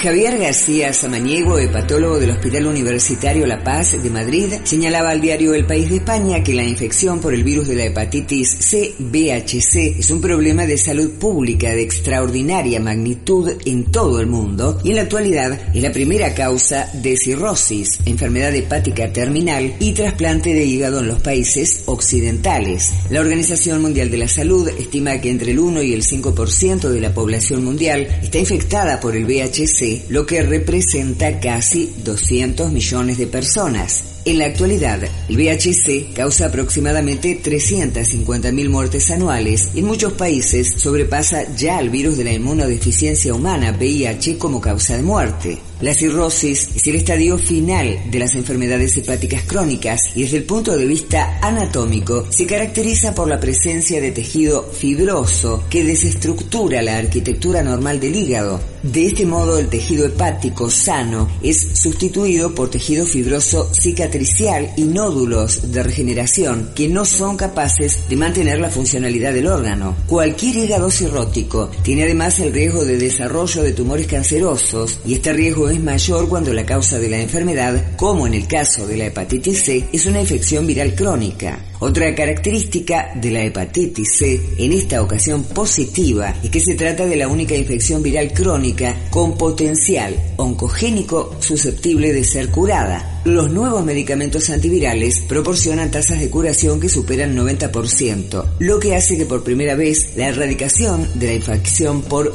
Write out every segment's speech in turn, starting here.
Javier García Samaniego, hepatólogo del Hospital Universitario La Paz de Madrid, señalaba al diario El País de España que la infección por el virus de la hepatitis C, VHC, es un problema de salud pública de extraordinaria magnitud en todo el mundo y en la actualidad es la primera causa de cirrosis, enfermedad hepática terminal y trasplante de hígado en los países occidentales. La Organización Mundial de la Salud estima que entre el 1 y el 5% de la población mundial está infectada por el VHC, lo que representa casi 200 millones de personas. En la actualidad, el VHC causa aproximadamente 350.000 muertes anuales y en muchos países sobrepasa ya al virus de la inmunodeficiencia humana, VIH, como causa de muerte. La cirrosis es el estadio final de las enfermedades hepáticas crónicas y desde el punto de vista anatómico se caracteriza por la presencia de tejido fibroso que desestructura la arquitectura normal del hígado. De este modo, el tejido hepático sano es sustituido por tejido fibroso cicatricial y nódulos de regeneración que no son capaces de mantener la funcionalidad del órgano. Cualquier hígado cirrótico tiene además el riesgo de desarrollo de tumores cancerosos y este riesgo es mayor cuando la causa de la enfermedad, como en el caso de la hepatitis C, es una infección viral crónica. Otra característica de la hepatitis C, en esta ocasión positiva, es que se trata de la única infección viral crónica con potencial oncogénico susceptible de ser curada. Los nuevos medicamentos antivirales proporcionan tasas de curación que superan 90%, lo que hace que por primera vez la erradicación de la infección por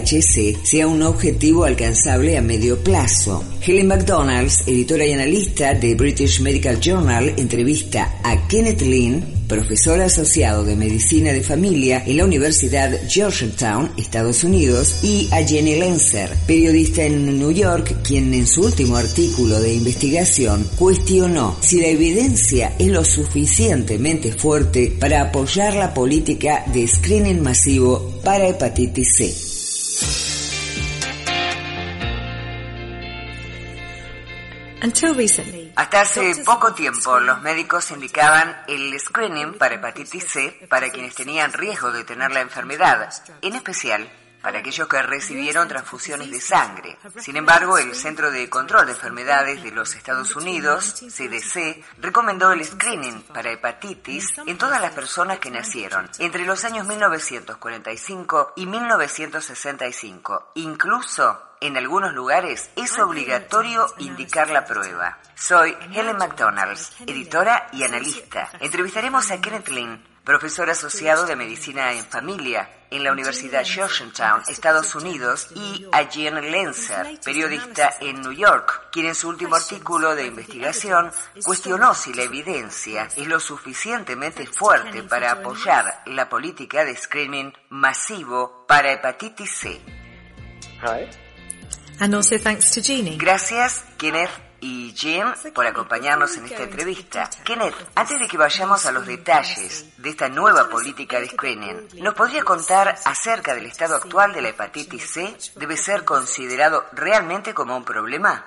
VHC sea un objetivo alcanzable a medio plazo. Helen McDonald, editora y analista de British Medical Journal, entrevista a Kenneth Lin, profesor asociado de Medicina de Familia en la Universidad Georgetown, Estados Unidos, y a Jenny Lenzer, periodista en New York, quien en su último artículo de investigación cuestionó si la evidencia es lo suficientemente fuerte para apoyar la política de screening masivo para hepatitis C. Hasta hace poco tiempo, los médicos indicaban el screening para hepatitis C para quienes tenían riesgo de tener la enfermedad, en especial para aquellos que recibieron transfusiones de sangre. Sin embargo, el Centro de Control de Enfermedades de los Estados Unidos, CDC, recomendó el screening para hepatitis en todas las personas que nacieron entre los años 1945 y 1965. Incluso, en algunos lugares, es obligatorio indicar la prueba. Soy Helen McDonald, editora y analista. Entrevistaremos a Kenneth Lin, profesor asociado de Medicina en Familia en la Universidad Georgetown, Estados Unidos, y a Jenny Lenzer, periodista en New York, quien en su último artículo de investigación cuestionó si la evidencia es lo suficientemente fuerte para apoyar la política de screening masivo para hepatitis C. Hi. And also thanks to Jeannie. Gracias, Kenneth y Jim, por acompañarnos en esta entrevista. Kenneth, antes de que vayamos a los detalles de esta nueva política de screening, ¿nos podría contar acerca del estado actual de la hepatitis C? ¿Debe ser considerado realmente como un problema?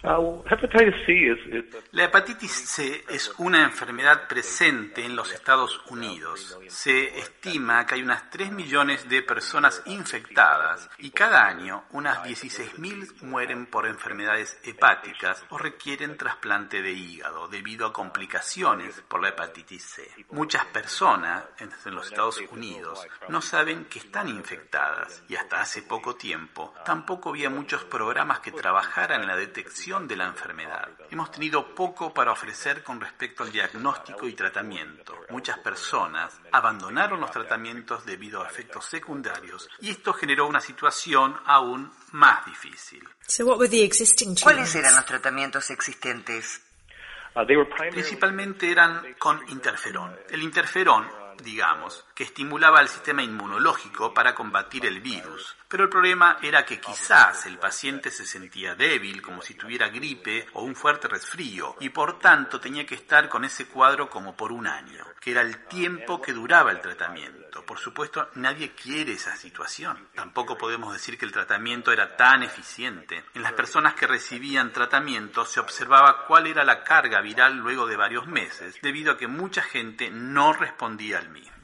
La hepatitis C es una enfermedad presente en los Estados Unidos. Se estima que hay unas 3 millones de personas infectadas y cada año unas 16.000 mueren por enfermedades hepáticas o requieren trasplante de hígado debido a complicaciones por la hepatitis C. Muchas personas en los Estados Unidos no saben que están infectadas y hasta hace poco tiempo tampoco había muchos programas que trabajaran en la detección de la enfermedad. Hemos tenido poco para ofrecer con respecto al diagnóstico y tratamiento. Muchas personas abandonaron los tratamientos debido a efectos secundarios y esto generó una situación aún más difícil. ¿Cuáles eran los tratamientos existentes? Principalmente eran con interferón. El interferón, digamos, que estimulaba el sistema inmunológico para combatir el virus. Pero el problema era que quizás el paciente se sentía débil, como si tuviera gripe o un fuerte resfrío, y por tanto tenía que estar con ese cuadro como por un año, que era el tiempo que duraba el tratamiento. Por supuesto, nadie quiere esa situación. Tampoco podemos decir que el tratamiento era tan eficiente. En las personas que recibían tratamiento se observaba cuál era la carga viral luego de varios meses, debido a que mucha gente no respondía al mismo.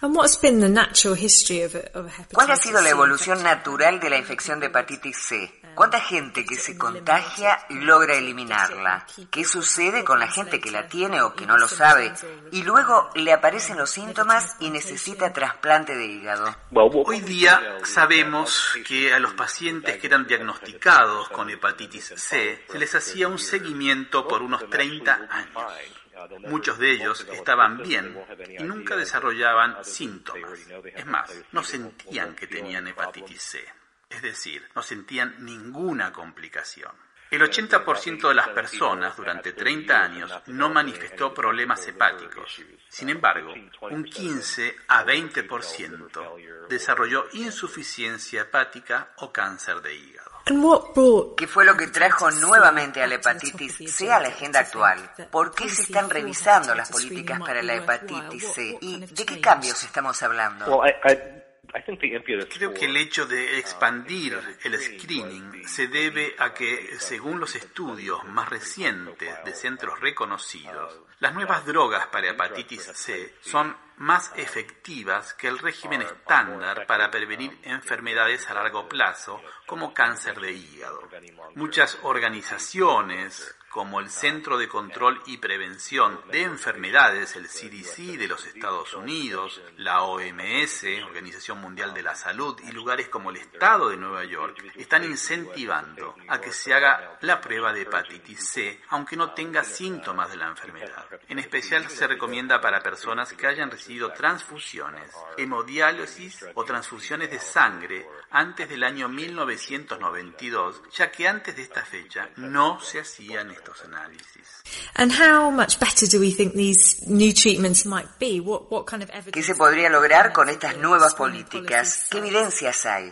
¿Cuál ha sido la evolución natural de la infección de hepatitis C? ¿Cuánta gente que se contagia logra eliminarla? ¿Qué sucede con la gente que la tiene o que no lo sabe y luego le aparecen los síntomas y necesita trasplante de hígado? Hoy día sabemos que a los pacientes que eran diagnosticados con hepatitis C se les hacía un seguimiento por unos 30 años. Muchos de ellos estaban bien y nunca desarrollaban síntomas. Es más, no sentían que tenían hepatitis C. Es decir, no sentían ninguna complicación. El 80% de las personas durante 30 años no manifestó problemas hepáticos. Sin embargo, un 15 a 20% desarrolló insuficiencia hepática o cáncer de hígado. ¿Qué fue lo que trajo nuevamente a la hepatitis C a la agenda actual? ¿Por qué se están revisando las políticas para la hepatitis C? ¿Y de qué cambios estamos hablando? Creo que el hecho de expandir el screening se debe a que, según los estudios más recientes de centros reconocidos, las nuevas drogas para hepatitis C son más efectivas que el régimen estándar para prevenir enfermedades a largo plazo como cáncer de hígado. Muchas organizaciones, como el Centro de Control y Prevención de Enfermedades, el CDC de los Estados Unidos, la OMS, Organización Mundial de la Salud, y lugares como el Estado de Nueva York, están incentivando a que se haga la prueba de hepatitis C, aunque no tenga síntomas de la enfermedad. En especial se recomienda para personas que hayan recibido transfusiones, hemodiálisis o transfusiones de sangre antes del año 1992, ya que antes de esta fecha no se hacían estos análisis. ¿Qué se podría lograr con estas nuevas políticas? ¿Qué evidencias hay?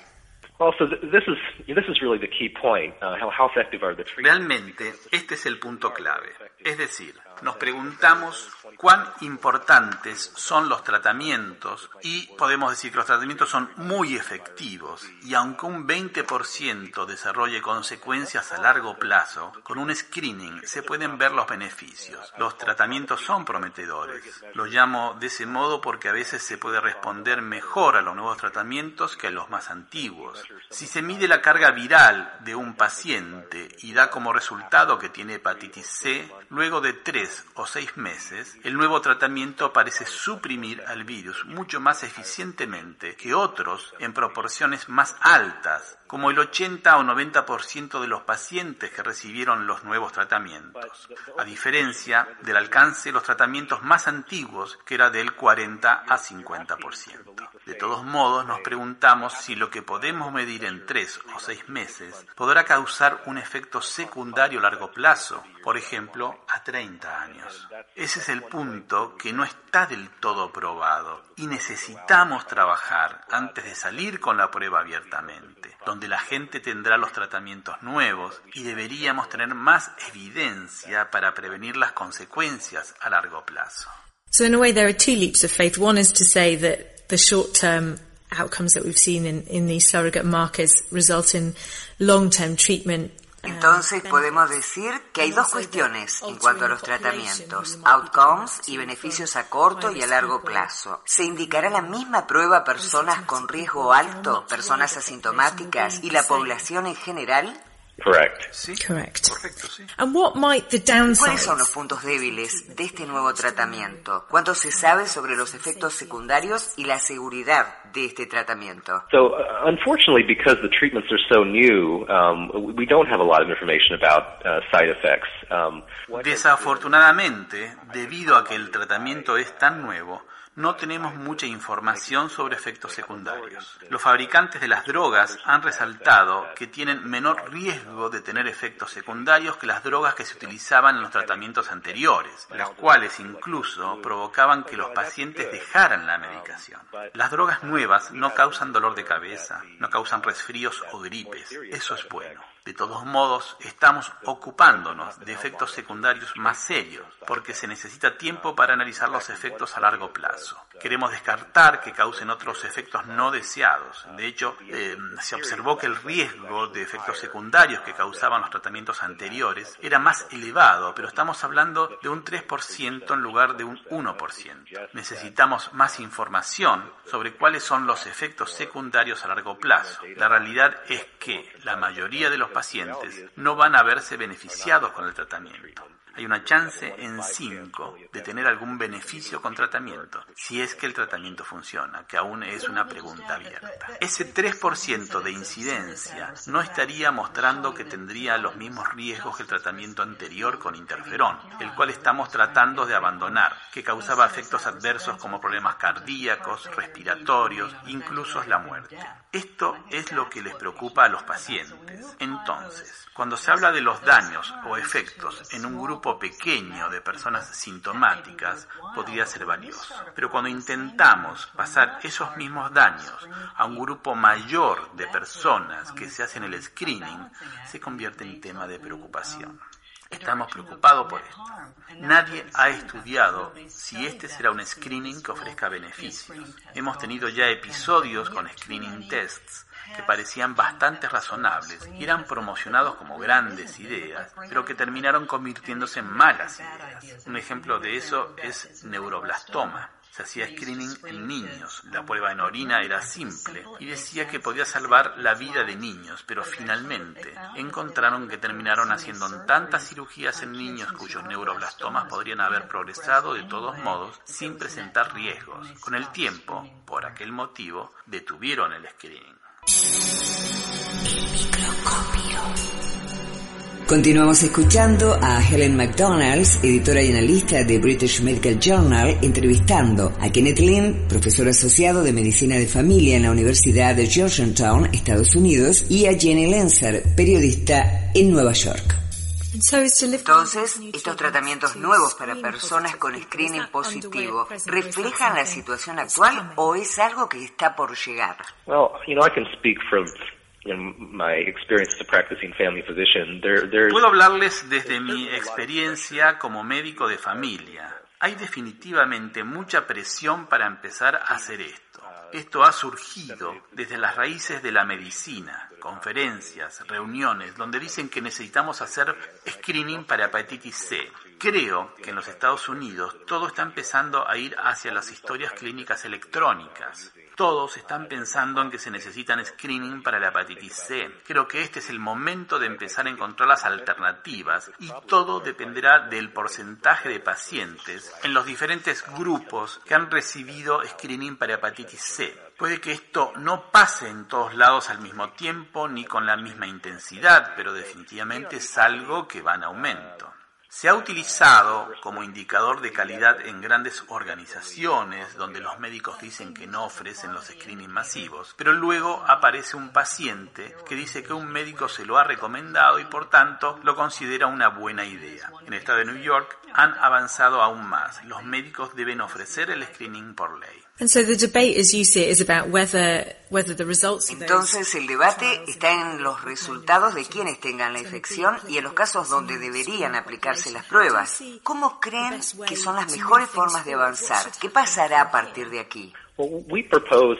Realmente, este es el punto clave. Es decir, nos preguntamos cuán importantes son los tratamientos y podemos decir que los tratamientos son muy efectivos y aunque un 20% desarrolle consecuencias a largo plazo, con un screening se pueden ver los beneficios. Los tratamientos son prometedores. Lo llamo de ese modo porque a veces se puede responder mejor a los nuevos tratamientos que a los más antiguos. Si se mide la carga viral de un paciente y da como resultado que tiene hepatitis C, luego de 3 o 6 meses, el nuevo tratamiento parece suprimir al virus mucho más eficientemente que otros en proporciones más altas, como el 80 o 90% de los pacientes que recibieron los nuevos tratamientos, a diferencia del alcance de los tratamientos más antiguos, que era del 40 a 50%. De todos modos, nos preguntamos si lo que podemos medir en 3 o 6 meses podrá causar un efecto secundario a largo plazo, por ejemplo, a 30 años. Ese es el punto que no está del todo probado y necesitamos trabajar antes de salir con la prueba abiertamente, donde la gente tendrá los tratamientos nuevos y deberíamos tener más evidencia para prevenir las consecuencias a largo plazo. So in a way there are two leaps of faith. One is to say that the short-term outcomes that we've seen in these surrogate markers result in long-term treatment. Entonces podemos decir que hay dos cuestiones en cuanto a los tratamientos, outcomes y beneficios a corto y a largo plazo. ¿Se indicará la misma prueba a personas con riesgo alto, personas asintomáticas y la población en general? Correct. Sí, Correct. correcto, sí. And what might the downsides? ¿Cuáles son los puntos débiles de este nuevo tratamiento? ¿Cuánto se sabe sobre los efectos secundarios y la seguridad de este tratamiento? So, unfortunately, because the treatments are so new, we don't have a lot of information about side effects. Desafortunadamente, debido a que el tratamiento es tan nuevo, no tenemos mucha información sobre efectos secundarios. Los fabricantes de las drogas han resaltado que tienen menor riesgo de tener efectos secundarios que las drogas que se utilizaban en los tratamientos anteriores, las cuales incluso provocaban que los pacientes dejaran la medicación. Las drogas nuevas no causan dolor de cabeza, no causan resfríos o gripes. Eso es bueno. De todos modos, estamos ocupándonos de efectos secundarios más serios, porque se necesita tiempo para analizar los efectos a largo plazo. Queremos descartar que causen otros efectos no deseados. De hecho, se observó que el riesgo de efectos secundarios que causaban los tratamientos anteriores era más elevado, pero estamos hablando de un 3% en lugar de un 1%. Necesitamos más información sobre cuáles son los efectos secundarios a largo plazo. La realidad es que la mayoría de los pacientes no van a verse beneficiados con el tratamiento. Hay una chance en 5 de tener algún beneficio con tratamiento, si es que el tratamiento funciona, que aún es una pregunta abierta. Ese 3% de incidencia no estaría mostrando que tendría los mismos riesgos que el tratamiento anterior con interferón, el cual estamos tratando de abandonar, que causaba efectos adversos como problemas cardíacos, respiratorios, incluso la muerte. Esto es lo que les preocupa a los pacientes. Entonces, cuando se habla de los daños o efectos en un grupo pequeño de personas sintomáticas, podría ser valioso. Pero cuando intentamos pasar esos mismos daños a un grupo mayor de personas que se hacen el screening, se convierte en tema de preocupación. Estamos preocupados por esto. Nadie ha estudiado si este será un screening que ofrezca beneficios. Hemos tenido ya episodios con screening tests que parecían bastante razonables y eran promocionados como grandes ideas, pero que terminaron convirtiéndose en malas ideas. Un ejemplo de eso es neuroblastoma. Se hacía screening en niños, la prueba en orina era simple y decía que podía salvar la vida de niños, pero finalmente encontraron que terminaron haciendo tantas cirugías en niños cuyos neuroblastomas podrían haber progresado de todos modos sin presentar riesgos. Con el tiempo, por aquel motivo, detuvieron el screening. Continuamos escuchando a Helen McDonald, editora y analista de British Medical Journal, entrevistando a Kenneth Lin, profesor asociado de Medicina de Familia en la Universidad de Georgetown, Estados Unidos, y a Jenny Lenzer, periodista en Nueva York. Entonces, estos tratamientos nuevos para personas con screening positivo, ¿reflejan la situación actual o es algo que está por llegar? Well, I can speak from my experience as a practicing family physician. Puedo hablarles desde mi experiencia como médico de familia. Hay definitivamente mucha presión para empezar a hacer esto. Esto ha surgido desde las raíces de la medicina, conferencias, reuniones, donde dicen que necesitamos hacer screening para hepatitis C. Creo que en los Estados Unidos todo está empezando a ir hacia las historias clínicas electrónicas. Todos están pensando en que se necesitan screening para la hepatitis C. Creo que este es el momento de empezar a encontrar las alternativas y todo dependerá del porcentaje de pacientes en los diferentes grupos que han recibido screening para hepatitis C. Puede que esto no pase en todos lados al mismo tiempo ni con la misma intensidad, pero definitivamente es algo que va en aumento. Se ha utilizado como indicador de calidad en grandes organizaciones donde los médicos dicen que no ofrecen los screenings masivos, pero luego aparece un paciente que dice que un médico se lo ha recomendado y por tanto lo considera una buena idea. En el estado de New York han avanzado aún más. Los médicos deben ofrecer el screening por ley. Entonces el debate está en los resultados de quienes tengan la infección y en los casos donde deberían aplicarse las pruebas. ¿Cómo creen que son las mejores formas de avanzar? ¿Qué pasará a partir de aquí? Well, we propose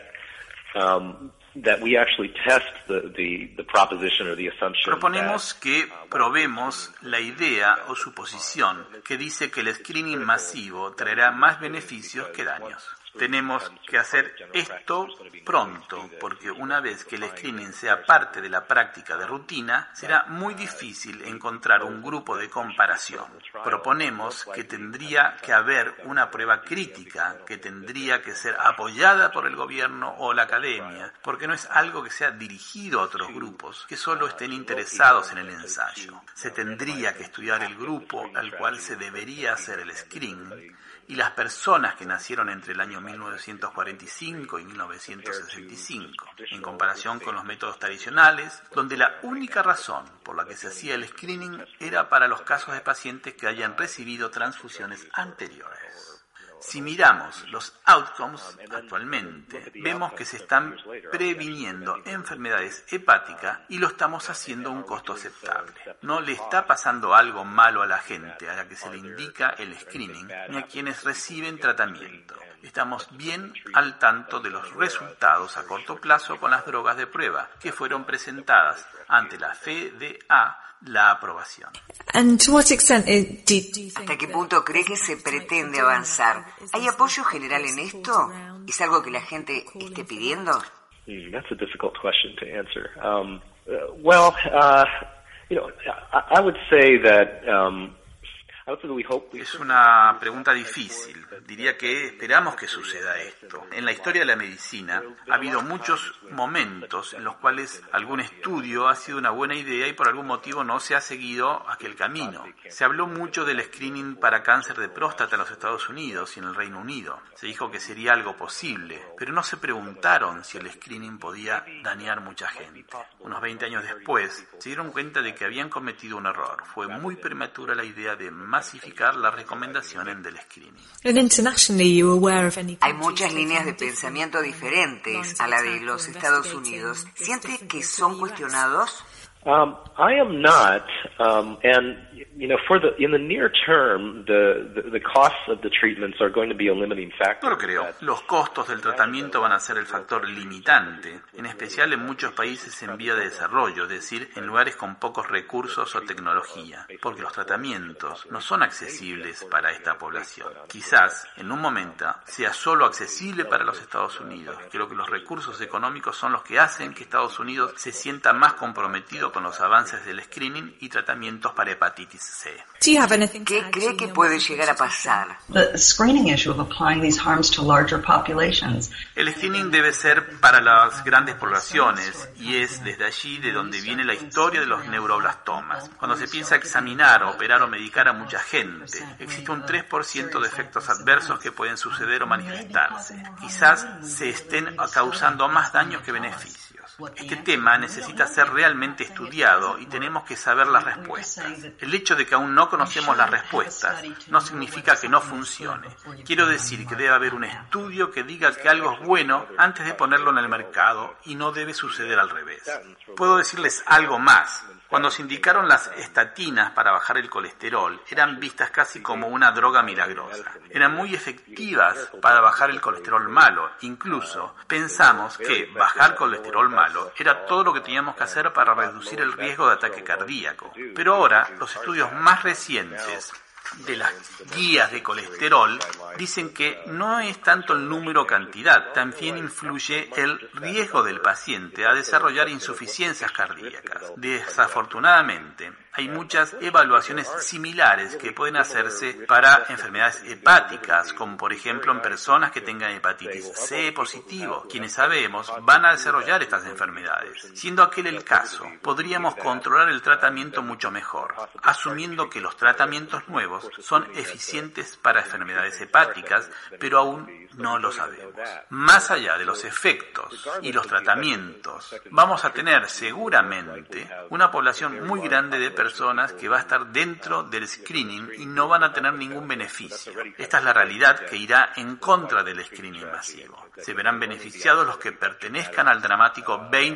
that we actually test the proposition or the assumption. Proponemos que probemos la idea o suposición que dice que el screening masivo traerá más beneficios que daños. Tenemos que hacer esto pronto, porque una vez que el screening sea parte de la práctica de rutina, será muy difícil encontrar un grupo de comparación. Proponemos que tendría que haber una prueba crítica, que tendría que ser apoyada por el gobierno o la academia, porque no es algo que sea dirigido a otros grupos que solo estén interesados en el ensayo. Se tendría que estudiar el grupo al cual se debería hacer el screening, y las personas que nacieron entre el año 1945 y 1965, en comparación con los métodos tradicionales, donde la única razón por la que se hacía el screening era para los casos de pacientes que hayan recibido transfusiones anteriores. Si miramos los outcomes actualmente, vemos que se están previniendo enfermedades hepáticas y lo estamos haciendo a un costo aceptable. No le está pasando algo malo a la gente a la que se le indica el screening ni a quienes reciben tratamiento. Estamos bien al tanto de los resultados a corto plazo con las drogas de prueba que fueron presentadas ante la FDA la aprobación. ¿Hasta qué punto cree que se pretende avanzar? ¿Hay apoyo general en esto? ¿Es algo que la gente esté pidiendo? That's a difficult question to answer. I would say that es una pregunta difícil. Diría que esperamos que suceda esto. En la historia de la medicina ha habido muchos momentos en los cuales algún estudio ha sido una buena idea y por algún motivo no se ha seguido aquel camino. Se habló mucho del screening para cáncer de próstata en los Estados Unidos y en el Reino Unido. Se dijo que sería algo posible, pero no se preguntaron si el screening podía dañar mucha gente. Unos 20 años después, se dieron cuenta de que habían cometido un error. Fue muy prematura la idea de masificar la recomendación del screening. Hay muchas líneas de pensamiento diferentes a la de los Estados Unidos. ¿Siente que son cuestionados? I am not, and in the near term, the costs of the treatments are going to be a limiting factor. No lo creo. Los costos del tratamiento van a ser el factor limitante, en especial en muchos países en vía de desarrollo, es decir, en lugares con pocos recursos o tecnología, porque los tratamientos no son accesibles para esta población. Quizás, en un momento, sea solo accesible para los Estados Unidos. Creo que los recursos económicos son los que hacen que Estados Unidos se sienta más comprometido con los avances del screening y tratamientos para hepatitis C. ¿Qué cree que puede llegar a pasar? El screening debe ser para las grandes poblaciones y es desde allí de donde viene la historia de los neuroblastomas. Cuando se piensa examinar, operar o medicar a mucha gente, existe un 3% de efectos adversos que pueden suceder o manifestarse. Quizás se estén causando más daños que beneficios. Este tema necesita ser realmente estudiado y tenemos que saber las respuestas. El hecho de que aún no conocemos las respuestas no significa que no funcione. Quiero decir que debe haber un estudio que diga que algo es bueno antes de ponerlo en el mercado y no debe suceder al revés. Puedo decirles algo más. Cuando se indicaron las estatinas para bajar el colesterol, eran vistas casi como una droga milagrosa. Eran muy efectivas para bajar el colesterol malo. Incluso pensamos que bajar colesterol malo era todo lo que teníamos que hacer para reducir el riesgo de ataque cardíaco. Pero ahora, los estudios más recientes de las guías de colesterol dicen que no es tanto el número o cantidad, también influye el riesgo del paciente a desarrollar insuficiencias cardíacas. Desafortunadamente, hay muchas evaluaciones similares que pueden hacerse para enfermedades hepáticas, como por ejemplo en personas que tengan hepatitis C positivo, quienes sabemos van a desarrollar estas enfermedades. Siendo aquel el caso, podríamos controlar el tratamiento mucho mejor, asumiendo que los tratamientos nuevos son eficientes para enfermedades hepáticas, pero aún no lo sabemos. Más allá de los efectos y los tratamientos, vamos a tener seguramente una población muy grande de personas que va a estar dentro del screening y no van a tener ningún beneficio. Esta es la realidad que irá en contra del screening masivo. Se verán beneficiados los que pertenezcan al dramático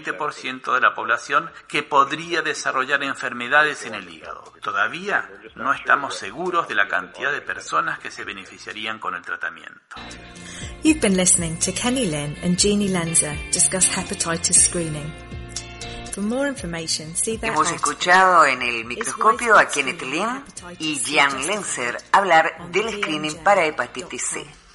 20% de la población que podría desarrollar enfermedades en el hígado. Todavía no estamos seguros de la cantidad de personas que se beneficiarían con el tratamiento. You've been listening to Kenny Lin and Jeannie Lenzer discuss hepatitis screening. For more information, see their Hemos escuchado en el microscopio a Kenneth Lin y Jean Lenzer hablar del screening para hepatitis C.